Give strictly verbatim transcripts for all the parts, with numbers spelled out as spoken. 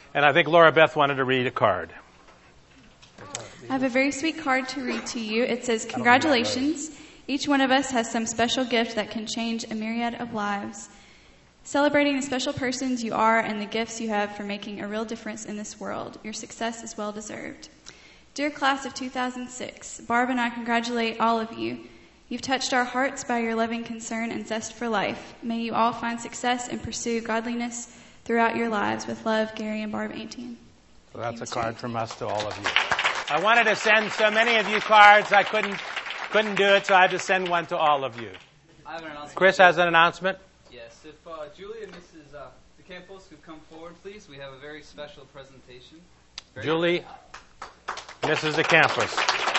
And I think Laura Beth wanted to read a card. I have a very sweet card to read to you. It says, "Congratulations. Each one of us has some special gift that can change a myriad of lives. Celebrating the special persons you are and the gifts you have for making a real difference in this world. Your success is well deserved. Dear class of two thousand six, Barb and I congratulate all of you. You've touched our hearts by your loving concern and zest for life. May you all find success and pursue godliness throughout your lives. With love, Gary and Barb Antien." So that's a card from us to all of you. I wanted to send so many of you cards. I couldn't couldn't do it, so I had to send one to all of you. I have an announcement. Chris has an announcement. Yes, if uh, Julie and Missus Uh, DeCampos could come forward, please. We have a very special presentation. Very Julie, Missus DeCampos.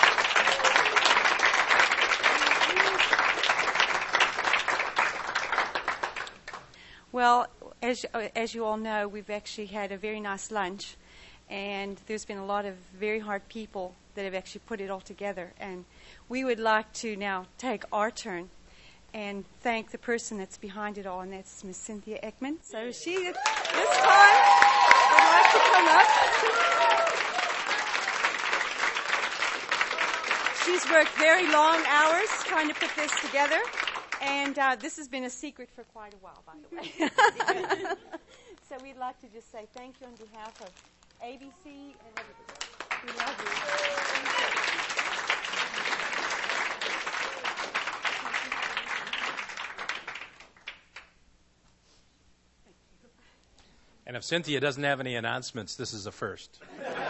Well, as as you all know, we've actually had a very nice lunch, and there's been a lot of very hard people that have actually put it all together. And we would like to now take our turn and thank the person that's behind it all, and that's Miss Cynthia Ekman. So she, this time, would like to come up. She's worked very long hours trying to put this together, and uh, this has been a secret for quite a while, by the way. So we'd like to just say thank you on behalf of A B C and everybody. We love you. And if Cynthia doesn't have any announcements, this is a first.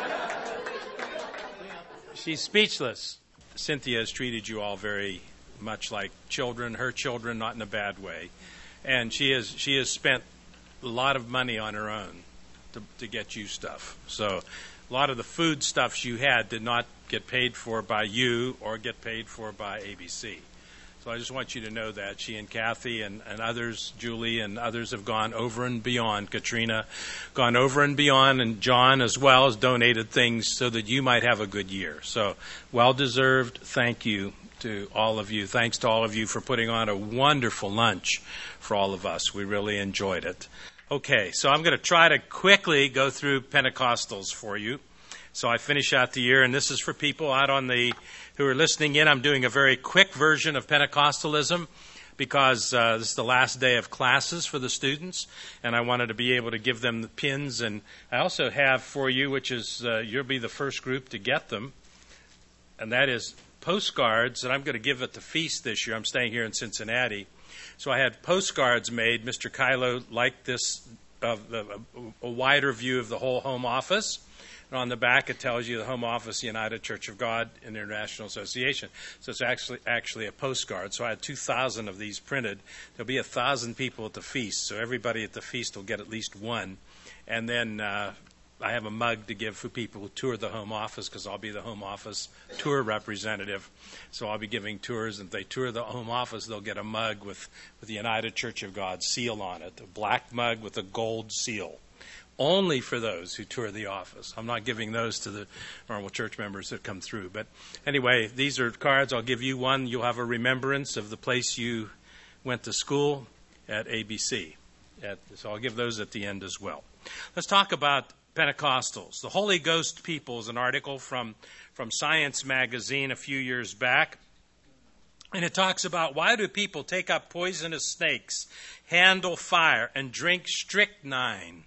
She's speechless. Cynthia has treated you all very much like children, her children, not in a bad way. And she has she has spent a lot of money on her own to, to get you stuff. So a lot of the food stuffs you had did not get paid for by you or get paid for by A B C. So I just want you to know that she and Kathy and, and others, Julie and others, have gone over and beyond. Katrina, gone over and beyond, and John as well has donated things so that you might have a good year. So well-deserved thank you to all of you. Thanks to all of you for putting on a wonderful lunch for all of us. We really enjoyed it. Okay, so I'm going to try to quickly go through Pentecostals for you. So I finish out the year, and this is for people out on the who are listening in. I'm doing a very quick version of Pentecostalism because uh, this is the last day of classes for the students, and I wanted to be able to give them the pins. And I also have for you, which is uh, you'll be the first group to get them, and that is postcards. And I'm going to give at the feast this year. I'm staying here in Cincinnati. So I had postcards made. Mister Kylo liked this, uh, a, a wider view of the whole home office. And on the back, it tells you the Home Office, United Church of God International Association. So it's actually actually a postcard. So I had two thousand of these printed. There'll be one thousand people at the feast. So everybody at the feast will get at least one. And then uh, I have a mug to give for people who tour the Home Office, because I'll be the Home Office tour representative. So I'll be giving tours. And if they tour the Home Office, they'll get a mug with, with the United Church of God seal on it, a black mug with a gold seal. Only for those who tour the office. I'm not giving those to the normal church members that come through. But anyway, these are cards. I'll give you one. You'll have a remembrance of the place you went to school at A B C. At, so I'll give those at the end as well. Let's talk about Pentecostals. The Holy Ghost people is an article from, from Science magazine a few years back. And it talks about, why do people take up poisonous snakes, handle fire, and drink strychnine?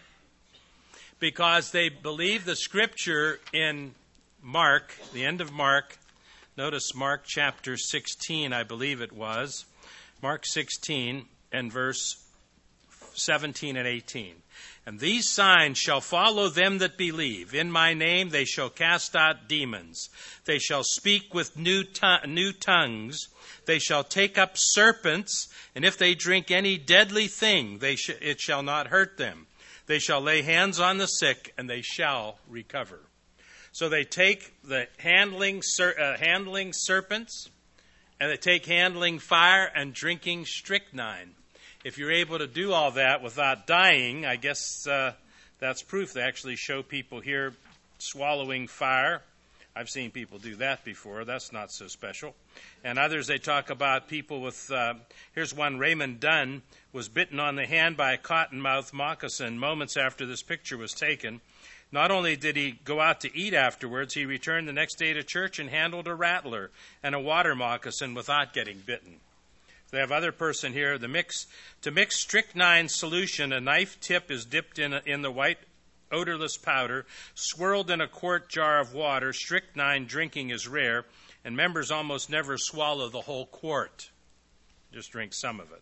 Because they believe the scripture in Mark, the end of Mark. Notice Mark chapter sixteen, I believe it was. Mark sixteen and verse seventeen and eighteen. And these signs shall follow them that believe. In my name they shall cast out demons. They shall speak with new, to- new tongues. They shall take up serpents. And if they drink any deadly thing, they sh- it shall not hurt them. They shall lay hands on the sick, and they shall recover. So they take the handling ser- uh, handling serpents, and they take handling fire and drinking strychnine. If you're able to do all that without dying, I guess uh, that's proof. They actually show people here swallowing fire, I've seen people do that before. That's not so special. And others, they talk about people with, uh, here's one, Raymond Dunn was bitten on the hand by a cottonmouth moccasin moments after this picture was taken. Not only did he go out to eat afterwards, he returned the next day to church and handled a rattler and a water moccasin without getting bitten. They have other person here. The mix to mix strychnine solution, a knife tip is dipped in a, in the white odorless powder, swirled in a quart jar of water. Strychnine drinking is rare, and members almost never swallow the whole quart. Just drink some of it.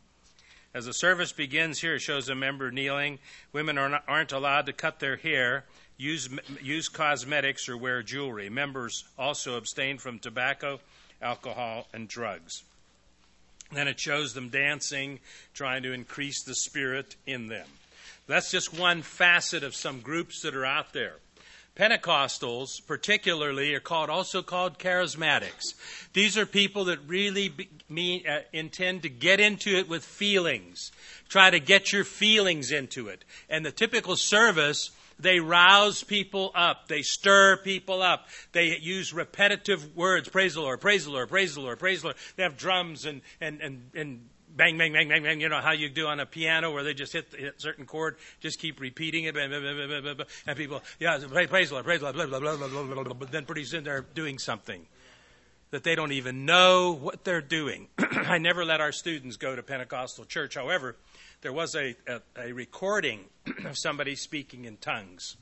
As the service begins here, it shows a member kneeling. Women are not, aren't allowed to cut their hair, use, use cosmetics, or wear jewelry. Members also abstain from tobacco, alcohol, and drugs. Then it shows them dancing, trying to increase the spirit in them. That's just one facet of some groups that are out there. Pentecostals, particularly, are called also called charismatics. These are people that really be, mean, uh, intend to get into it with feelings. Try to get your feelings into it. And the typical service, they rouse people up. They stir people up. They use repetitive words. Praise the Lord, praise the Lord, praise the Lord, praise the Lord. They have drums and and and, and bang, bang, bang, bang, bang. You know how you do on a piano where they just hit, hit a certain chord, just keep repeating it. Blah, blah, blah, blah, blah, blah. And people, yeah, praise the Lord, praise the Lord, blah, blah, blah, blah, blah, blah, blah. But then pretty soon they're doing something that they don't even know what they're doing. I never let our students go to Pentecostal church. However, there was a, a, a recording of somebody speaking in tongues.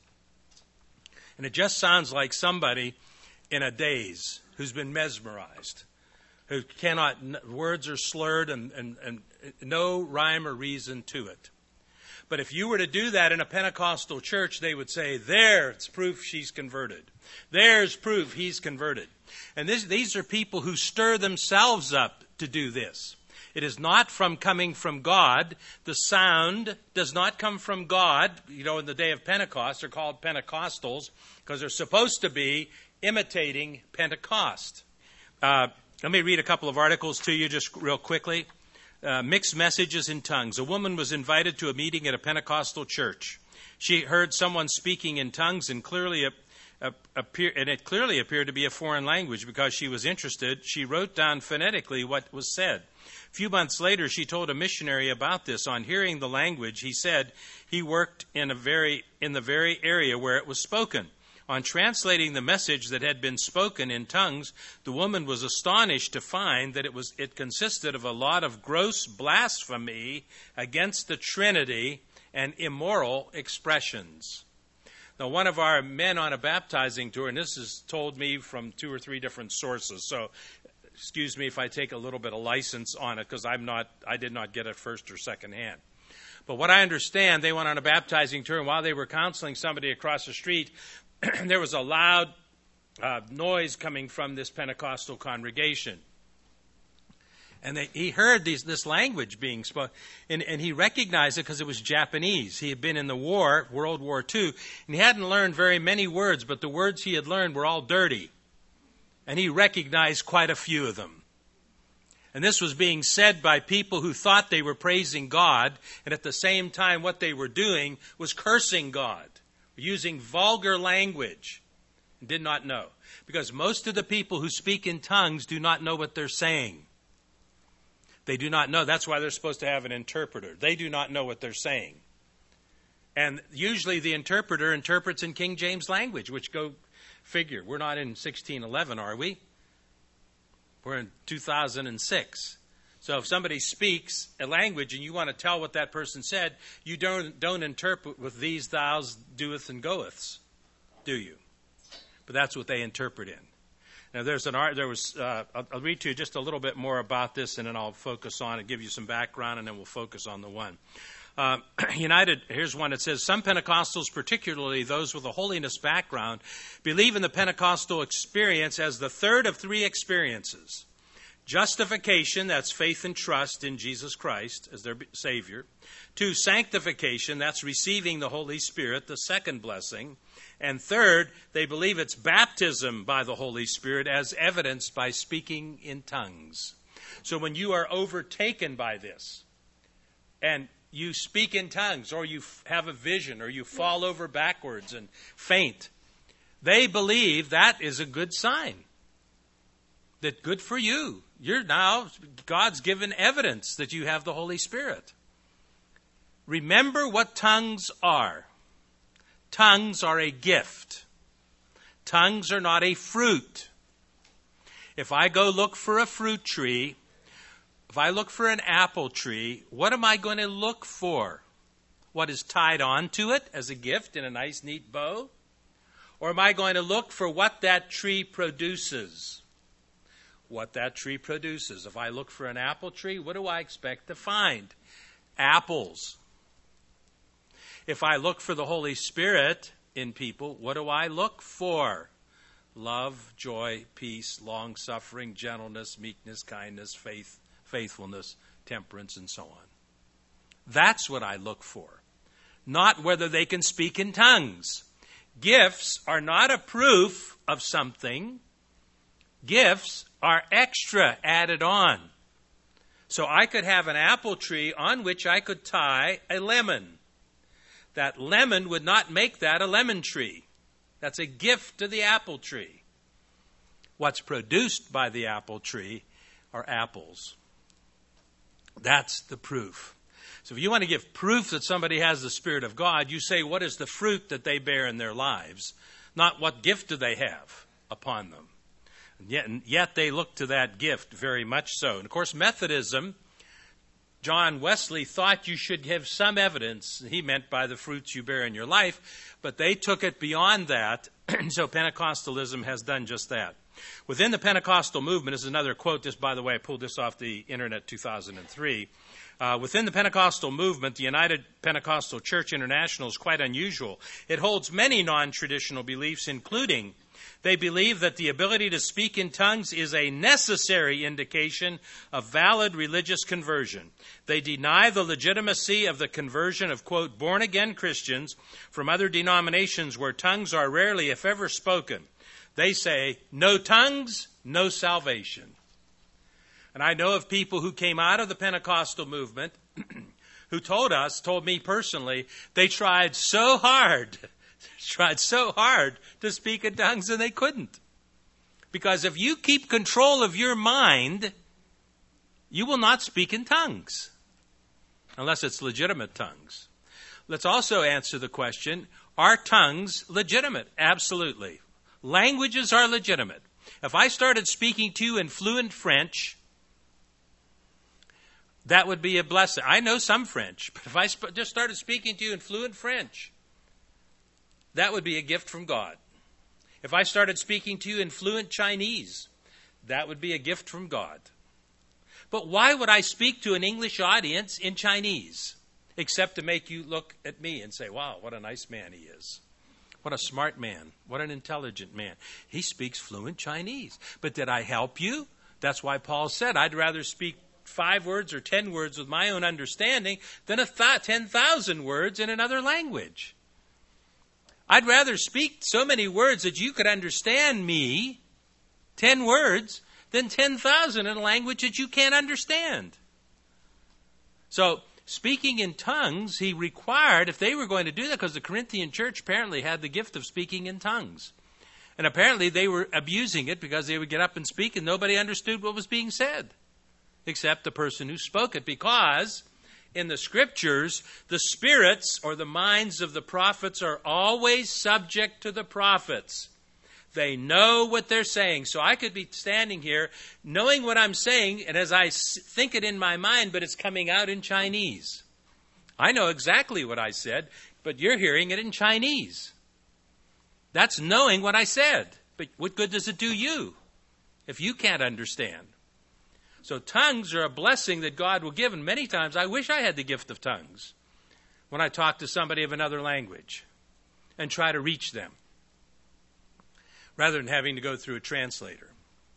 And it just sounds like somebody in a daze who's been mesmerized, who cannot, words are slurred and, and, and no rhyme or reason to it. But if you were to do that in a Pentecostal church, they would say, there's proof she's converted. There's proof he's converted. And this, these are people who stir themselves up to do this. It is not from coming from God. The sound does not come from God. You know, in the day of Pentecost, they're called Pentecostals because they're supposed to be imitating Pentecost. Uh, let me read a couple of articles to you just real quickly. Uh, mixed messages in tongues. A woman was invited to a meeting at a Pentecostal church. She heard someone speaking in tongues and clearly a, a, appear, and it clearly appeared to be a foreign language. Because she was interested, she wrote down phonetically what was said. A few months later, she told a missionary about this. On hearing the language, he said he worked in a very in the very area where it was spoken. On translating the message that had been spoken in tongues, the woman was astonished to find that it was it consisted of a lot of gross blasphemy against the Trinity and immoral expressions. Now, one of our men on a baptizing tour, and this is told me from two or three different sources, so excuse me if I take a little bit of license on it, because I'm not, I did not get it first or second hand. But what I understand, they went on a baptizing tour, and while they were counseling somebody across the street, there was a loud uh, noise coming from this Pentecostal congregation. And they, he heard these, this language being spoken, and, and he recognized it because it was Japanese. He had been in the war, World War Two, and he hadn't learned very many words, but the words he had learned were all dirty. And he recognized quite a few of them. And this was being said by people who thought they were praising God, and at the same time what they were doing was cursing God, using vulgar language, and did not know. Because most of the people who speak in tongues do not know what they're saying. They do not know. That's why they're supposed to have an interpreter. They do not know what they're saying. And usually the interpreter interprets in King James language, which go figure. We're not in sixteen eleven, are we? We're in two thousand six. So if somebody speaks a language and you want to tell what that person said, you don't don't interpret with these, thous, doeth, and goeths, do you? But that's what they interpret in. Now there's an art. There was. Uh, I'll, I'll read to you just a little bit more about this, and then I'll focus on it, give you some background, and then we'll focus on the one. Uh, United. Here's one that says some Pentecostals, particularly those with a holiness background, believe in the Pentecostal experience as the third of three experiences. Justification, that's faith and trust in Jesus Christ as their Savior. Two, sanctification, that's receiving the Holy Spirit, the second blessing. And third, they believe it's baptism by the Holy Spirit as evidenced by speaking in tongues. So when you are overtaken by this, and you speak in tongues, or you have a vision, or you fall over backwards and faint, They believe that is a good sign. That good for you. You're now, God's given evidence that you have the Holy Spirit. Remember what tongues are. Tongues are a gift. Tongues are not a fruit. If I go look for a fruit tree, if I look for an apple tree, what am I going to look for? What is tied onto it as a gift in a nice, neat bow? Or am I going to look for what that tree produces? What that tree produces. If I look for an apple tree, what do I expect to find? Apples. If I look for the Holy Spirit in people, what do I look for? Love, joy, peace, long-suffering, gentleness, meekness, kindness, faith, faithfulness, temperance, and so on. That's what I look for. Not whether they can speak in tongues. Gifts are not a proof of something. Gifts are extra added on. So I could have an apple tree on which I could tie a lemon. That lemon would not make that a lemon tree. That's a gift to the apple tree. What's produced by the apple tree are apples. That's the proof. So if you want to give proof that somebody has the Spirit of God, you say, what is the fruit that they bear in their lives? Not what gift do they have upon them. And yet, and yet they look to that gift very much so. And of course, Methodism, John Wesley thought you should have some evidence. He meant by the fruits you bear in your life. But they took it beyond that. So Pentecostalism has done just that. Within the Pentecostal movement, this is another quote. This, by the way, I pulled this off the internet two thousand three. Uh, within the Pentecostal movement, the United Pentecostal Church International is quite unusual. It holds many non-traditional beliefs, including they believe that the ability to speak in tongues is a necessary indication of valid religious conversion. They deny the legitimacy of the conversion of, quote, born-again Christians from other denominations where tongues are rarely, if ever, spoken. They say, no tongues, no salvation. And I know of people who came out of the Pentecostal movement who told us, told me personally, they tried so hard, tried so hard to speak in tongues and they couldn't. Because if you keep control of your mind, you will not speak in tongues, unless it's legitimate tongues. Let's also answer the question, are tongues legitimate? Absolutely. Languages are legitimate. If I started speaking to you in fluent French, that would be a blessing. I know some French, but if I sp- just started speaking to you in fluent French, that would be a gift from God. If I started speaking to you in fluent Chinese, that would be a gift from God. But why would I speak to an English audience in Chinese, except to make you look at me and say, wow, what a nice man he is. What a smart man. What an intelligent man. He speaks fluent Chinese. But did I help you? That's why Paul said, I'd rather speak five words or ten words with my own understanding than a th- ten thousand words in another language. I'd rather speak so many words that you could understand me, ten words, than ten thousand in a language that you can't understand. So, speaking in tongues, he required, if they were going to do that, because the Corinthian church apparently had the gift of speaking in tongues. And apparently they were abusing it because they would get up and speak and nobody understood what was being said, except the person who spoke it. Because in the scriptures, the spirits or the minds of the prophets are always subject to the prophets. They know what they're saying. So I could be standing here knowing what I'm saying, and as I think it in my mind, but it's coming out in Chinese. I know exactly what I said, but you're hearing it in Chinese. That's knowing what I said. But what good does it do you if you can't understand? So tongues are a blessing that God will give, and many times I wish I had the gift of tongues when I talk to somebody of another language and try to reach them, rather than having to go through a translator.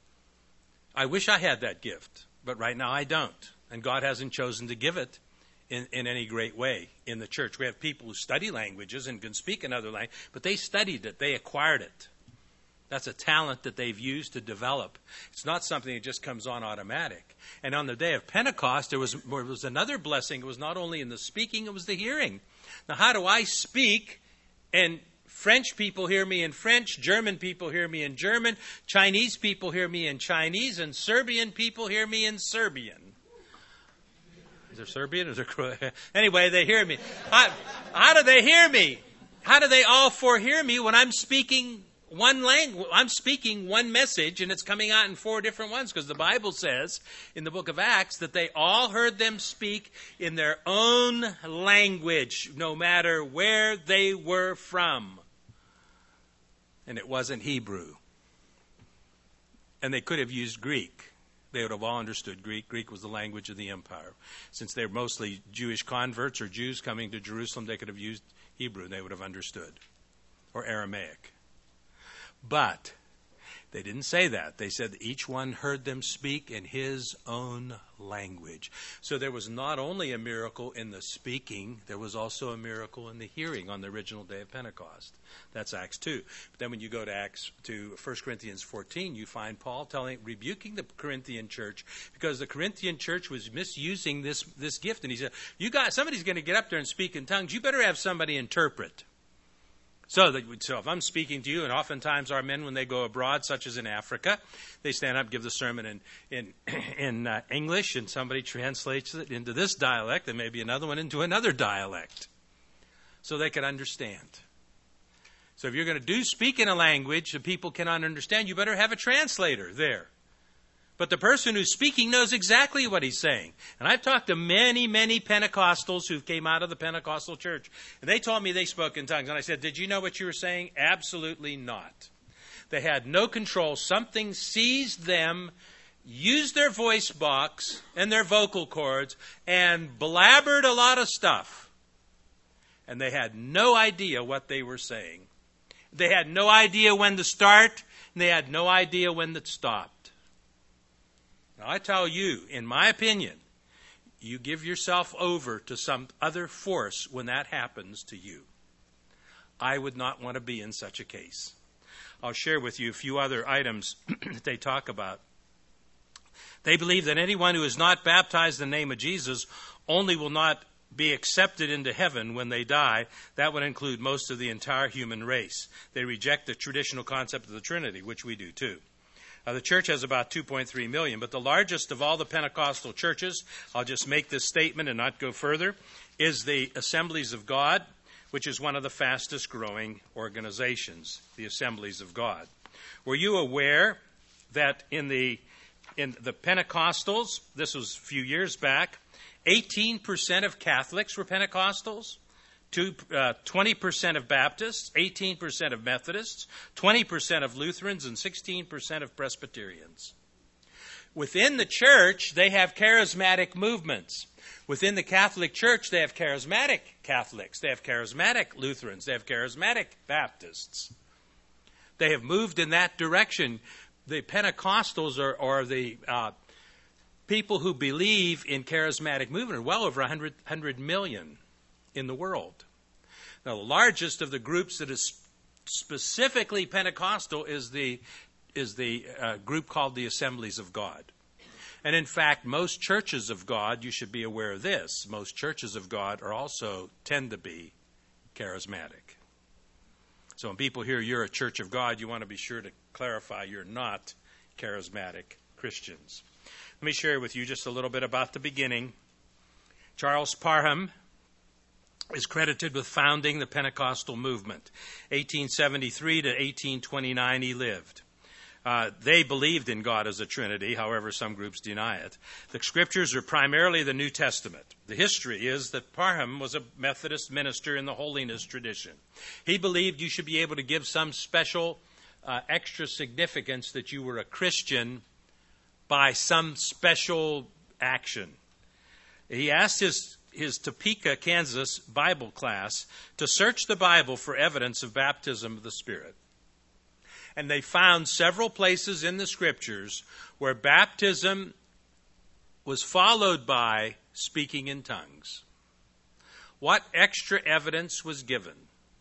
I wish I had that gift, but right now I don't. And God hasn't chosen to give it in, in any great way in the church. We have people who study languages and can speak another language, but they studied it, they acquired it. That's a talent that they've used to develop. It's not something that just comes on automatic. And on the day of Pentecost, there was, there was another blessing. It was not only in the speaking, it was the hearing. Now, how do I speak and French people hear me in French, German people hear me in German, Chinese people hear me in Chinese, and Serbian people hear me in Serbian. Is there Serbian? Is there Croatian? Anyway, they hear me. How, how do they hear me? How do they all four hear me when I'm speaking one language? I'm speaking one message, and it's coming out in four different ones, because the Bible says in the book of Acts that they all heard them speak in their own language, no matter where they were from. And it wasn't Hebrew. And they could have used Greek. They would have all understood Greek. Greek was the language of the empire. Since they're mostly Jewish converts or Jews coming to Jerusalem, they could have used Hebrew. They would have understood. Or Aramaic. But they didn't say that. They said that each one heard them speak in his own language. So there was not only a miracle in the speaking, there was also a miracle in the hearing on the original day of Pentecost. That's Acts two. But then when you go to Acts to First Corinthians fourteen, you find Paul telling, rebuking the Corinthian church, because the Corinthian church was misusing this, this gift. And he said, you got somebody's going to get up there and speak in tongues. You better have somebody interpret. So, that, so if I'm speaking to you, and oftentimes our men, when they go abroad, such as in Africa, they stand up, give the sermon in in, in uh, English, and somebody translates it into this dialect, and maybe another one into another dialect, so they can understand. So if you're going to do speak in a language that people cannot understand, you better have a translator there. But the person who's speaking knows exactly what he's saying. And I've talked to many, many Pentecostals who came out of the Pentecostal church. And they told me they spoke in tongues. And I said, did you know what you were saying? Absolutely not. They had no control. Something seized them, used their voice box and their vocal cords, and blabbered a lot of stuff. And they had no idea what they were saying. They had no idea when to start, and they had no idea when to stop. Now, I tell you, in my opinion, you give yourself over to some other force when that happens to you. I would not want to be in such a case. I'll share with you a few other items that they talk about. They believe that anyone who is not baptized in the name of Jesus only will not be accepted into heaven when they die. That would include most of the entire human race. They reject the traditional concept of the Trinity, which we do too. Uh, the church has about two point three million, but the largest of all the Pentecostal churches, I'll just make this statement and not go further, is the Assemblies of God, which is one of the fastest growing organizations, the Assemblies of God. Were you aware that in the in the Pentecostals, this was a few years back, eighteen percent of Catholics were Pentecostals? Two, uh, twenty percent of Baptists, eighteen percent of Methodists, twenty percent of Lutherans, and sixteen percent of Presbyterians. Within the church, they have charismatic movements. Within the Catholic Church, they have charismatic Catholics. They have charismatic Lutherans. They have charismatic Baptists. They have moved in that direction. The Pentecostals are, are the uh, people who believe in charismatic movement are well over one hundred, one hundred million. In the world. Now, the largest of the groups that is specifically Pentecostal is the is the uh, group called the Assemblies of God. And in fact, most churches of God, you should be aware of this, most churches of God are also tend to be charismatic. So when people hear you're a church of God, you want to be sure to clarify you're not charismatic Christians. Let me share with you just a little bit about the beginning. Charles Parham is credited with founding the Pentecostal movement. eighteen seventy-three to eighteen twenty-nine he lived. Uh, they believed in God as a Trinity, however some groups deny it. The scriptures are primarily the New Testament. The history is that Parham was a Methodist minister in the holiness tradition. He believed you should be able to give some special uh, extra significance that you were a Christian by some special action. He asked his his Topeka, Kansas Bible class to search the Bible for evidence of baptism of the Spirit. And they found several places in the scriptures where baptism was followed by speaking in tongues. What extra evidence was given?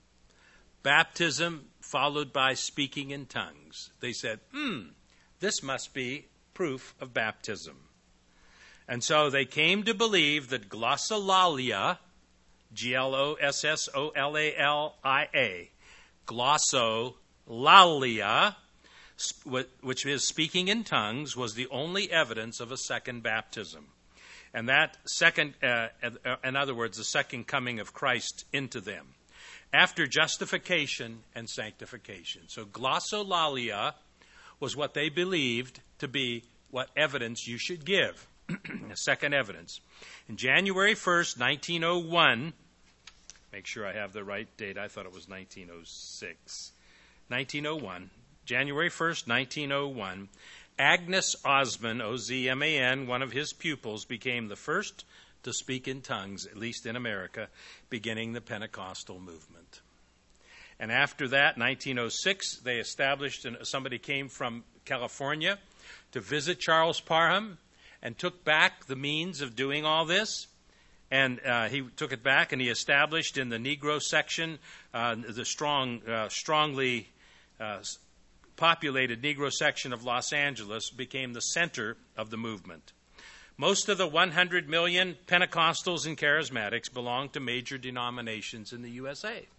Baptism followed by speaking in tongues. They said, hmm, this must be proof of baptism. And so they came to believe that glossolalia, G L O S S O L A L I A, glossolalia, which is speaking in tongues, was the only evidence of a second baptism. And that second, uh, in other words, the second coming of Christ into them, after justification and sanctification. So glossolalia was what they believed to be what evidence you should give, a second evidence. In January first, nineteen oh one, make sure I have the right date, I thought it was nineteen oh six, nineteen oh one, January first, nineteen oh one, Agnes Ozman, O Z M A N, one of his pupils, became the first to speak in tongues, at least in America, beginning the Pentecostal movement. And after that, nineteen oh six, they established, and somebody came from California to visit Charles Parham and took back the means of doing all this. And uh, he took it back and he established in the Negro section, uh, the strong, uh, strongly uh, populated Negro section of Los Angeles became the center of the movement. Most of the one hundred million Pentecostals and Charismatics belong to major denominations in the U S A.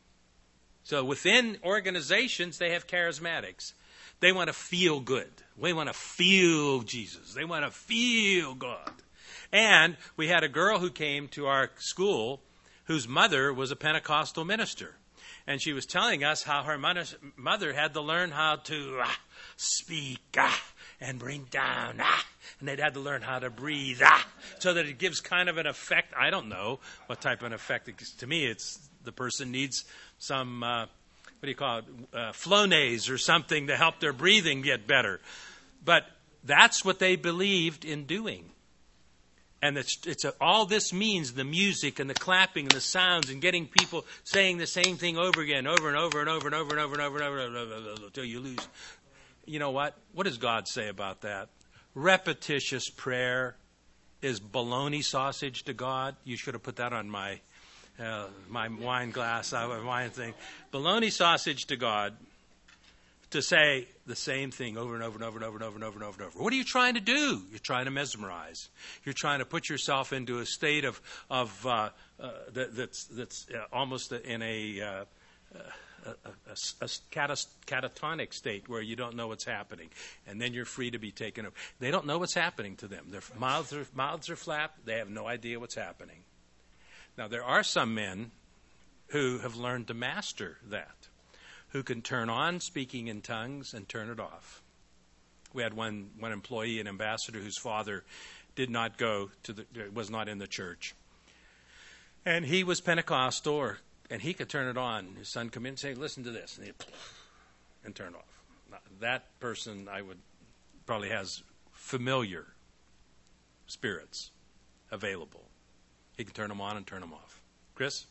So within organizations, they have Charismatics. They want to feel good. They want to feel Jesus. They want to feel God. And we had a girl who came to our school whose mother was a Pentecostal minister. And she was telling us how her mother had to learn how to ah, speak ah, and bring down, ah, and they'd had to learn how to breathe, ah, so that it gives kind of an effect. I don't know what type of an effect. It gives. To me, it's the person needs some, uh, what do you call it, uh, Flonase or something to help their breathing get better. But that's what they believed in doing. And it's, it's a, all this means, the music and the clapping and the sounds and getting people saying the same thing over again, over and over and over and over and over and over and over and over until you lose. You know what? What does God say about that? Repetitious prayer is bologna sausage to God. You should have put that on my uh, my wine glass, uh, wine thing. Bologna sausage to God, to say the same thing over and over and over and over and over and over and over and over. What are you trying to do? You're trying to mesmerize. You're trying to put yourself into a state of of uh, uh, that, that's that's uh, almost in a, uh, a, a, a, a catas- catatonic state where you don't know what's happening, and then you're free to be taken over. They don't know what's happening to them. Their mouths are mouths are flapped. They have no idea what's happening. Now there are some men who have learned to master that, who can turn on speaking in tongues and turn it off. We had one one employee, an ambassador, whose father did not go to the, was not in the church. And he was Pentecostal, or, and he could turn it on. His son come in and say, listen to this, and, and turn it off. Now, that person, I would, probably has familiar spirits available. He can turn them on and turn them off. Chris?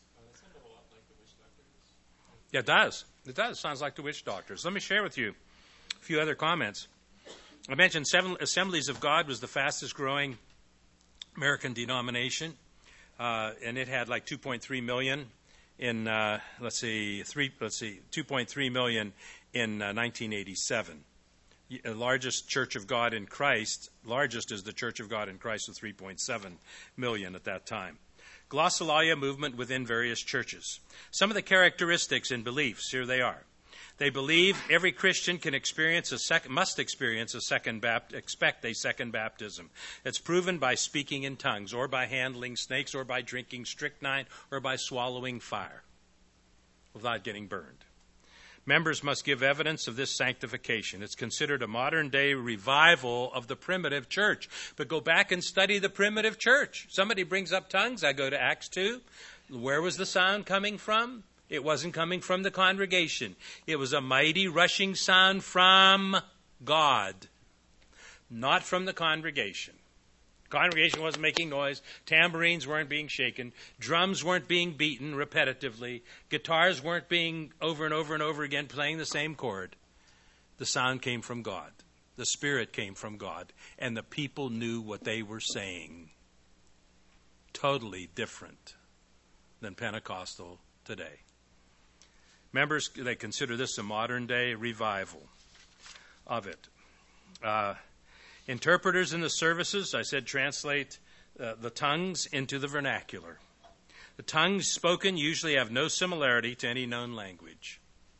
Yeah, it does. It does. Sounds like the witch doctors. Let me share with you a few other comments. I mentioned seven Assemblies of God was the fastest growing American denomination, uh, and it had like two point three million in uh, let's see three let's see two point three million in uh, nineteen eighty-seven. The largest Church of God in Christ, largest is the Church of God in Christ with three point seven million at that time. Glossolalia movement within various churches. Some of the characteristics and beliefs, here they are. They believe every Christian can experience a sec- must experience a second bapt- expect a second baptism. It's proven by speaking in tongues, or by handling snakes, or by drinking strychnine, or by swallowing fire without getting burned. Members must give evidence of this sanctification. It's considered a modern-day revival of the primitive church. But go back and study the primitive church. Somebody brings up tongues. I go to Acts two. Where was the sound coming from? It wasn't coming from the congregation. It was a mighty rushing sound from God, not from the congregation. The congregation wasn't making noise. Tambourines weren't being shaken. Drums weren't being beaten repetitively. Guitars weren't being over and over and over again playing the same chord. The sound came from God. The Spirit came from God. And the people knew what they were saying. Totally different than Pentecostal today. Members, they consider this a modern-day revival of it. Uh, interpreters in the services, I said, translate uh, the tongues into the vernacular. The tongues spoken usually have no similarity to any known language.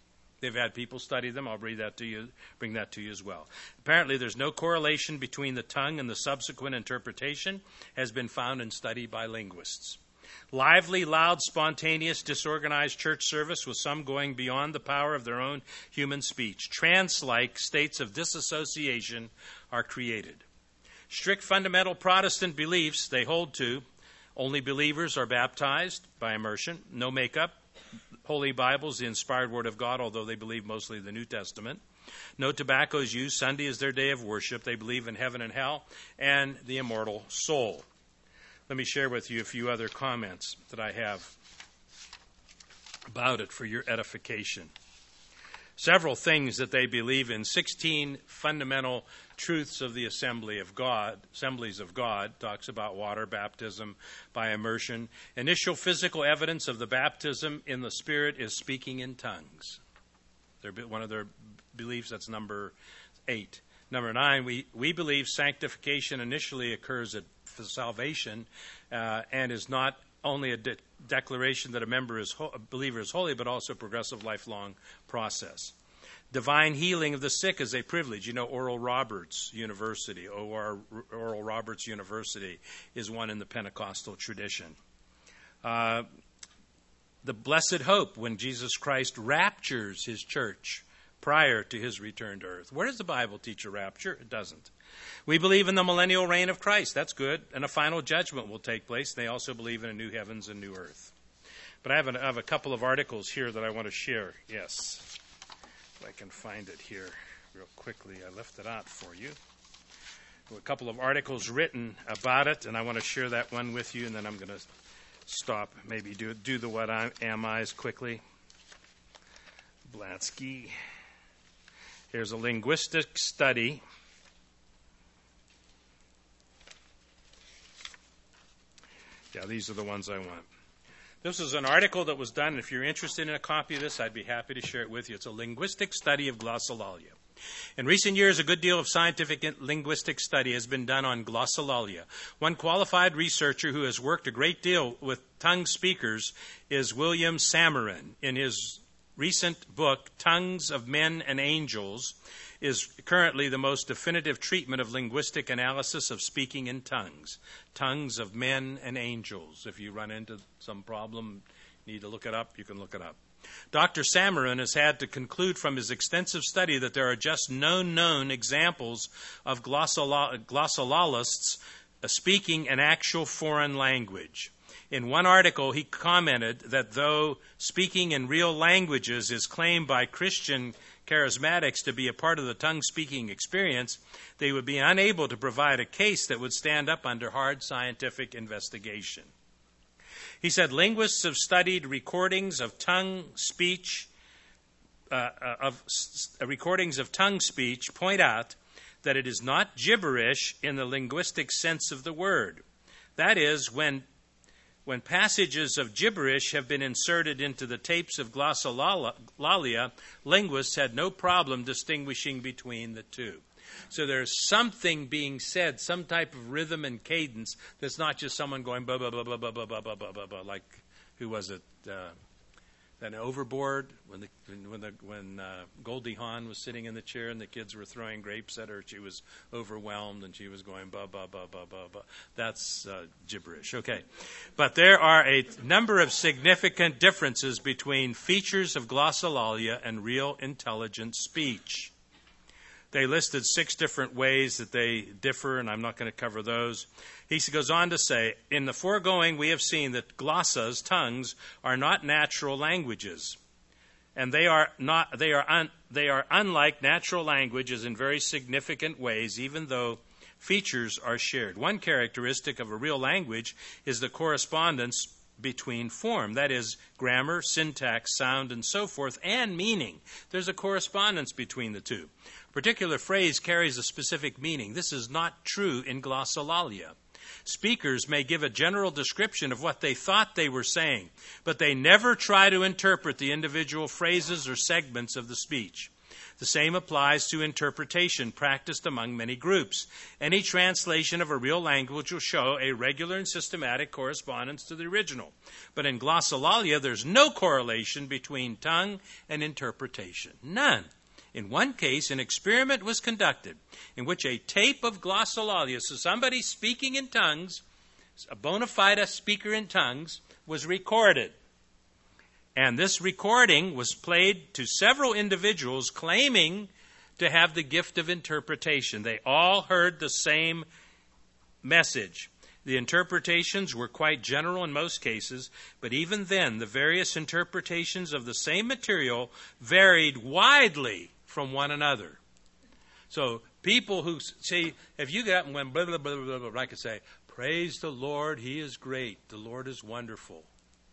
They've had people study them. I'll bring that to you, bring that to you as well. Apparently, there's no correlation between the tongue and the subsequent interpretation has been found in study by linguists. Lively, loud, spontaneous, disorganized church service with some going beyond the power of their own human speech. Trance-like states of disassociation are created. Strict fundamental Protestant beliefs they hold to: only believers are baptized by immersion, no makeup, Holy Bibles, the inspired Word of God, although they believe mostly the New Testament. No tobacco is used. Sunday is their day of worship. They believe in heaven and hell and the immortal soul. Let me share with you a few other comments that I have about it for your edification. Several things that they believe in. sixteen fundamental truths of the Assembly of God, Assemblies of God, talks about water baptism by immersion. Initial physical evidence of the baptism in the Spirit is speaking in tongues. They're one of their beliefs. That's number eight. Number nine, we, we believe sanctification initially occurs at salvation uh, and is not only a de- declaration that a member is ho- a believer is holy, but also a progressive lifelong process. Divine healing of the sick is a privilege. You know, Oral Roberts University, O R Oral Roberts University, is one in the Pentecostal tradition. Uh, the blessed hope when Jesus Christ raptures his church prior to his return to earth. Where does the Bible teach a rapture? It doesn't. We believe in the millennial reign of Christ. That's good. And a final judgment will take place. They also believe in a new heavens and new earth. But I have, an, I have a couple of articles here that I want to share. Yes. If I can find it here real quickly. I left it out for you. A couple of articles written about it, and I want to share that one with you, and then I'm going to stop, maybe do, do the what I am I's quickly. Blatsky. Here's a linguistic study. Yeah, these are the ones I want. This is an article that was done, and if you're interested in a copy of this, I'd be happy to share it with you. It's a linguistic study of glossolalia. In recent years, a good deal of scientific and linguistic study has been done on glossolalia. One qualified researcher who has worked a great deal with tongue speakers is William Samarin. In his recent book, Tongues of Men and Angels, is currently the most definitive treatment of linguistic analysis of speaking in tongues. Tongues of Men and Angels. If you run into some problem, need to look it up, you can look it up. Doctor Samarin has had to conclude from his extensive study that there are just no known examples of glossol- glossolalists speaking an actual foreign language. In one article, he commented that though speaking in real languages is claimed by Christian charismatics to be a part of the tongue-speaking experience, they would be unable to provide a case that would stand up under hard scientific investigation. He said linguists have studied recordings of tongue speech, uh, of s- recordings of tongue speech point out that it is not gibberish in the linguistic sense of the word. That is, when When passages of gibberish have been inserted into the tapes of glossolalia, linguists had no problem distinguishing between the two. So there's something being said, some type of rhythm and cadence that's not just someone going blah, blah, blah, blah, blah, blah, blah, blah, blah, blah, blah, like, who was it? Uh, then Overboard, when the, when the, when uh, Goldie Hawn was sitting in the chair and the kids were throwing grapes at her, she was overwhelmed and she was going blah, blah, blah, blah, blah, blah. That's uh, gibberish. Okay. But there are a number of significant differences between features of glossolalia and real intelligent speech. They listed six different ways that they differ, and I'm not going to cover those. He goes on to say, in the foregoing, we have seen that glossas, tongues, are not natural languages, and they are not. They are un, they are unlike natural languages in very significant ways, even though features are shared. One characteristic of a real language is the correspondence between form, that is, grammar, syntax, sound, and so forth, and meaning. There's a correspondence between the two. A particular phrase carries a specific meaning. This is not true in glossolalia. Speakers may give a general description of what they thought they were saying, but they never try to interpret the individual phrases or segments of the speech. The same applies to interpretation practiced among many groups. Any translation of a real language will show a regular and systematic correspondence to the original. But in glossolalia, there's no correlation between tongue and interpretation. None. In one case, an experiment was conducted in which a tape of glossolalia, so somebody speaking in tongues, a bona fide speaker in tongues, was recorded. And this recording was played to several individuals claiming to have the gift of interpretation. They all heard the same message. The interpretations were quite general in most cases, but even then, the various interpretations of the same material varied widely from one another. So people who say, if you get up and went blah, blah, blah, blah, blah, I could say, praise the Lord, He is great, the Lord is wonderful.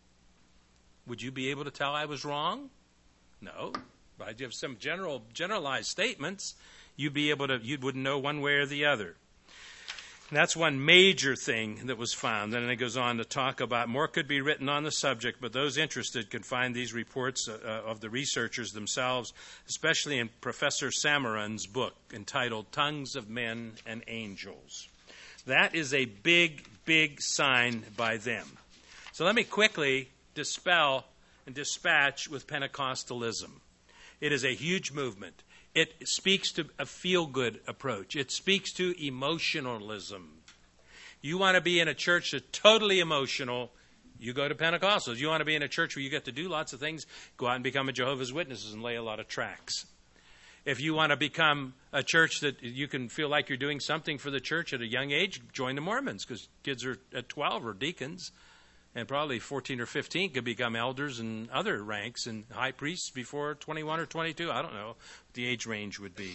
Would you be able to tell I was wrong? No. But you have some general, generalized statements, you'd be able to, you wouldn't know one way or the other. And that's one major thing that was found. Then it goes on to talk about, more could be written on the subject, but those interested can find these reports uh, of the researchers themselves, especially in Professor Samaran's book entitled Tongues of Men and Angels. That is a big, big sign by them. So let me quickly dispel and dispatch with Pentecostalism. It is a huge movement. It speaks to a feel-good approach. It speaks to emotionalism. You want to be in a church that's totally emotional, you go to Pentecostals. You want to be in a church where you get to do lots of things, go out and become a Jehovah's Witness and lay a lot of tracts. If you want to become a church that you can feel like you're doing something for the church at a young age, join the Mormons, because kids are at twelve or deacons. And probably fourteen or fifteen could become elders and other ranks and high priests before twenty-one or twenty-two. I don't know what the age range would be.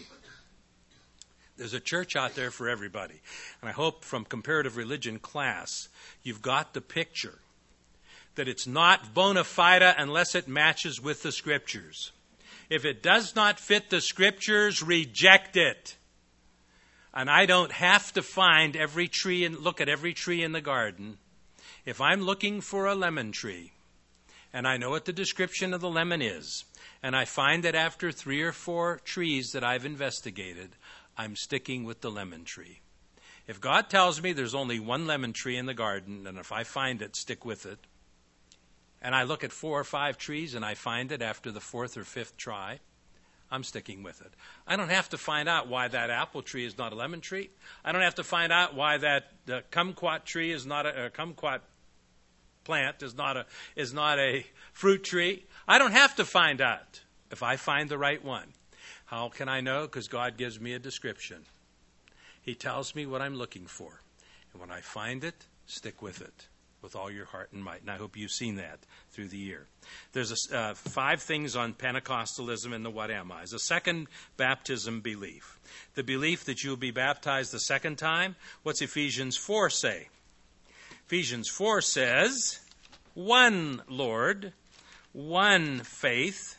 There's a church out there for everybody. And I hope from comparative religion class, you've got the picture that it's not bona fide unless it matches with the Scriptures. If it does not fit the Scriptures, reject it. And I don't have to find every tree and look at every tree in the garden. If I'm looking for a lemon tree, and I know what the description of the lemon is, and I find that after three or four trees that I've investigated, I'm sticking with the lemon tree. If God tells me there's only one lemon tree in the garden, and if I find it, stick with it, and I look at four or five trees and I find it after the fourth or fifth try, I'm sticking with it. I don't have to find out why that apple tree is not a lemon tree. I don't have to find out why that uh, kumquat tree is not a, a kumquat plant is not a is not a fruit tree. I don't have to find out if I find the right one. How can I know? Because God gives me a description. He tells me what I'm looking for. And when I find it, stick with it with all your heart and might. And I hope you've seen that through the year. There's a, uh, five things on Pentecostalism and the what am I's. A second baptism belief. The belief that you will be baptized the second time. What's Ephesians four say? Ephesians four says, one Lord, one faith,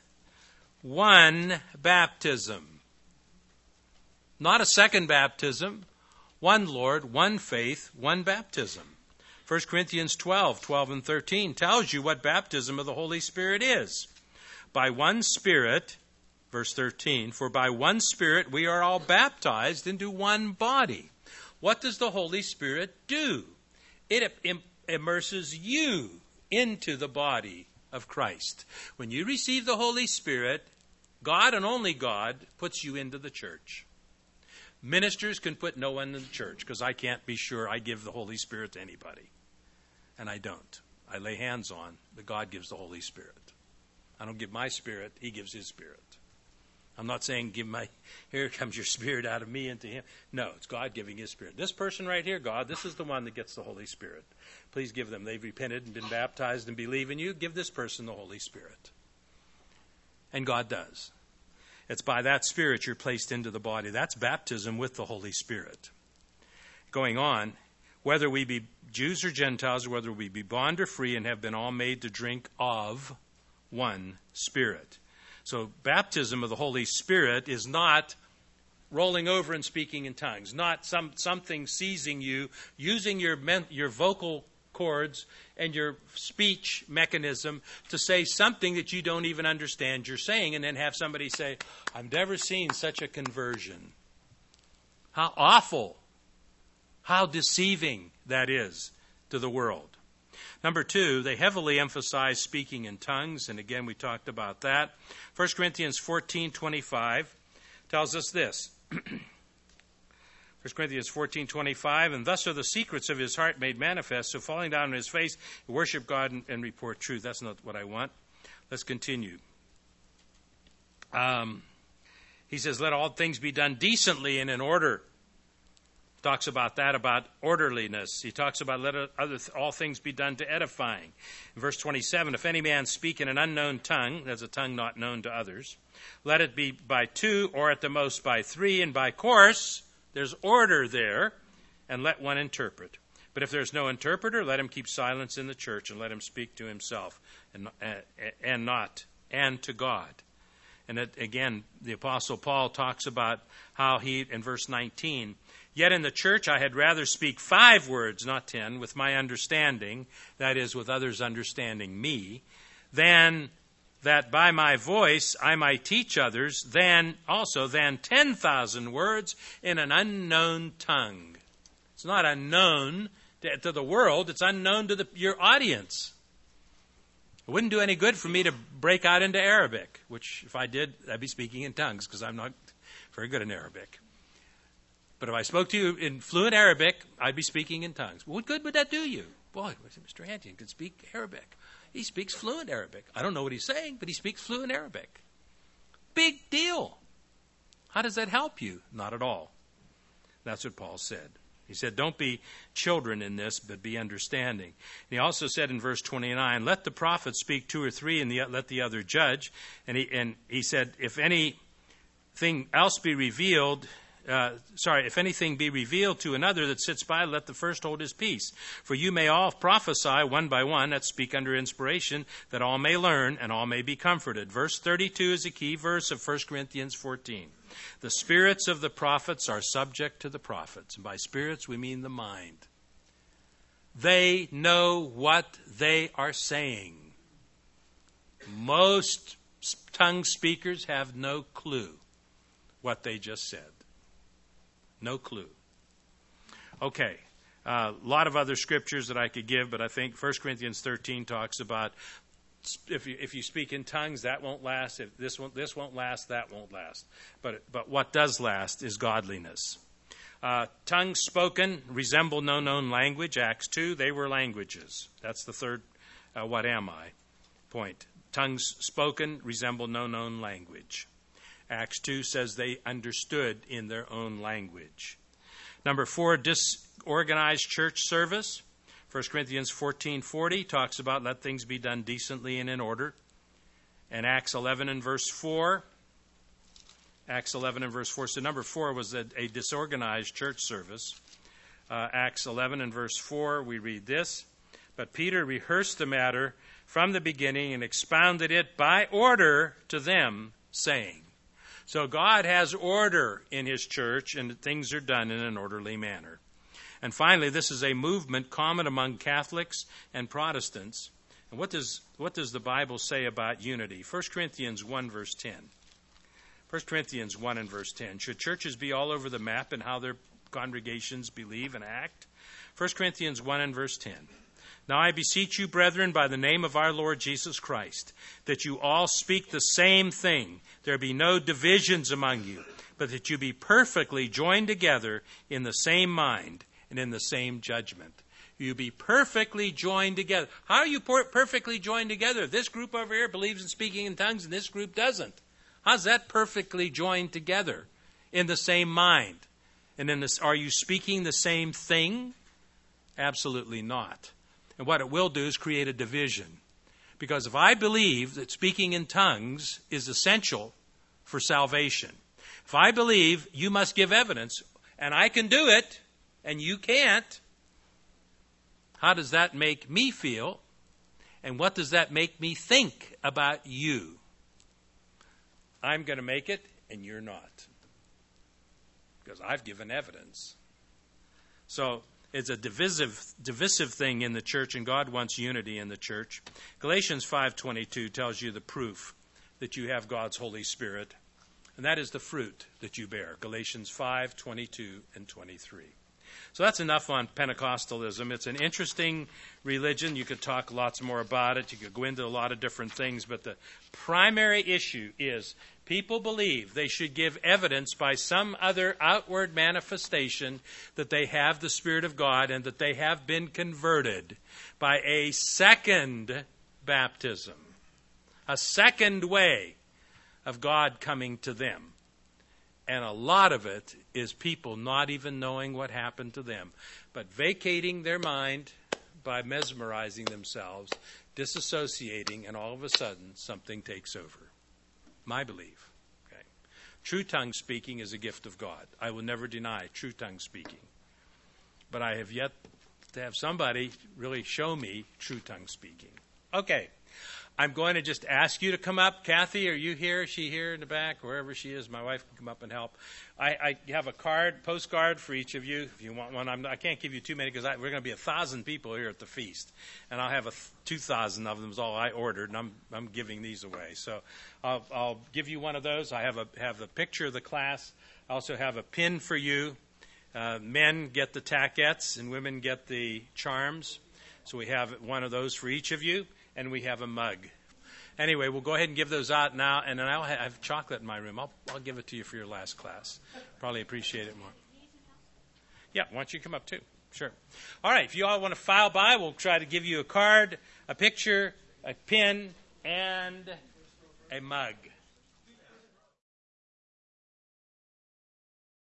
one baptism. Not a second baptism. One Lord, one faith, one baptism. First Corinthians twelve, twelve and thirteen tells you what baptism of the Holy Spirit is. By one Spirit, verse thirteen, for by one Spirit we are all baptized into one body. What does the Holy Spirit do? It immerses you into the body of Christ. When you receive the Holy Spirit, God and only God puts you into the church. Ministers can put no one in the church because I can't be sure I give the Holy Spirit to anybody. And I don't. I lay hands on, but God gives the Holy Spirit. I don't give my spirit, He gives His Spirit. I'm not saying give my, here comes your Spirit out of me into Him. No, it's God giving His Spirit. This person right here, God, this is the one that gets the Holy Spirit. Please give them. They've repented and been baptized and believe in you. Give this person the Holy Spirit. And God does. It's by that Spirit you're placed into the body. That's baptism with the Holy Spirit. Going on, whether we be Jews or Gentiles, whether we be bond or free, and have been all made to drink of one Spirit. So baptism of the Holy Spirit is not rolling over and speaking in tongues, not some something seizing you, using your men, your vocal cords and your speech mechanism to say something that you don't even understand you're saying, and then have somebody say, I've never seen such a conversion. How awful, how deceiving that is to the world. Number two, they heavily emphasize speaking in tongues, and again we talked about that. First Corinthians fourteen twenty-five tells us this. First Corinthians fourteen twenty-five, and thus are the secrets of his heart made manifest, so falling down on his face, worship God and, and report truth. That's not what I want. Let's continue. Um, he says, let all things be done decently and in order. Talks about that, about orderliness. He talks about let other all things be done to edifying. In verse twenty-seven, if any man speak in an unknown tongue, that's a tongue not known to others, let it be by two or at the most by three, and by course, there's order there, and let one interpret. But if there's no interpreter, let him keep silence in the church, and let him speak to himself and, and not, and to God. And it, again, the Apostle Paul talks about how he, in verse nineteen, yet in the church I had rather speak five words, not ten, with my understanding, that is, with others understanding me, than that by my voice I might teach others, than also than ten thousand words in an unknown tongue. It's not unknown to, to the world, it's unknown to the, your audience. It wouldn't do any good for me to break out into Arabic, which if I did, I'd be speaking in tongues, because I'm not very good in Arabic. But if I spoke to you in fluent Arabic, I'd be speaking in tongues. What good would that do you? Boy, Mister Hantian can speak Arabic. He speaks fluent Arabic. I don't know what he's saying, but he speaks fluent Arabic. Big deal. How does that help you? Not at all. That's what Paul said. He said, don't be children in this, but be understanding. And he also said in verse twenty-nine, let the prophet speak two or three, and the, let the other judge. And he, and he said, if anything else be revealed, uh, sorry, if anything be revealed to another that sits by, let the first hold his peace. For you may all prophesy one by one, that speak under inspiration, that all may learn and all may be comforted. Verse thirty-two is a key verse of First Corinthians fourteen. The spirits of the prophets are subject to the prophets. And by spirits, we mean the mind. They know what they are saying. Most tongue speakers have no clue what they just said. No clue. Okay. A uh, lot of other scriptures that I could give, but I think First Corinthians thirteen talks about If you, if you speak in tongues, that won't last. If this won't, this won't last, that won't last. But, but what does last is godliness. Uh, tongues spoken resemble no known language. Acts two, they were languages. That's the third uh, what am I point. Tongues spoken resemble no known language. Acts two says they understood in their own language. Number four, disorganized church service. First Corinthians fourteen forty talks about let things be done decently and in order. And Acts eleven and verse four. Acts eleven and verse four. So number four was a, a disorganized church service. Uh, Acts eleven and verse four, we read this. But Peter rehearsed the matter from the beginning and expounded it by order to them, saying. So God has order in his church, and things are done in an orderly manner. And finally, this is a movement common among Catholics and Protestants. And what does what does the Bible say about unity? First Corinthians one, verse ten. First Corinthians one and verse ten. Should churches be all over the map in how their congregations believe and act? First Corinthians one and verse ten. Now I beseech you, brethren, by the name of our Lord Jesus Christ, that you all speak the same thing. There be no divisions among you, but that you be perfectly joined together in the same mind and in the same judgment. You be perfectly joined together. How are you per- perfectly joined together? This group over here believes in speaking in tongues and this group doesn't. How's that perfectly joined together? In the same mind. And in this, are you speaking the same thing? Absolutely not. And what it will do is create a division. Because if I believe that speaking in tongues is essential for salvation, if I believe you must give evidence, and I can do it, and you can't, how does that make me feel? And what does that make me think about you? I'm going to make it, and you're not. Because I've given evidence. So is a divisive divisive thing in the church, and God wants unity in the church. Galatians five twenty-two tells you the proof that you have God's Holy Spirit, and that is the fruit that you bear. Galatians five twenty-two and twenty-three. So that's enough on Pentecostalism. It's an interesting religion. You could talk lots more about it. You could go into a lot of different things. But the primary issue is people believe they should give evidence by some other outward manifestation that they have the Spirit of God and that they have been converted by a second baptism, a second way of God coming to them. And a lot of it is people not even knowing what happened to them, but vacating their mind by mesmerizing themselves, disassociating, and all of a sudden something takes over. My belief. Okay. True tongue speaking is a gift of God. I will never deny true tongue speaking. But I have yet to have somebody really show me true tongue speaking. Okay. I'm going to just ask you to come up. Kathy, are you here? Is she here in the back? Wherever she is, my wife can come up and help. I, I have a card, postcard for each of you if you want one. I'm, I can't give you too many because we're going to be a thousand people here at the feast, and I'll have a th- two thousand of them is all I ordered, and I'm I'm giving these away. So I'll, I'll give you one of those. I have a have a picture of the class. I also have a pin for you. Uh, men get the taquettes, and women get the charms. So we have one of those for each of you. And we have a mug. Anyway, we'll go ahead and give those out now. And then I'll have, I have chocolate in my room. I'll, I'll give it to you for your last class. Probably appreciate it more. Yeah, why don't you come up too? Sure. All right, if you all want to file by, we'll try to give you a card, a picture, a pin, and a mug.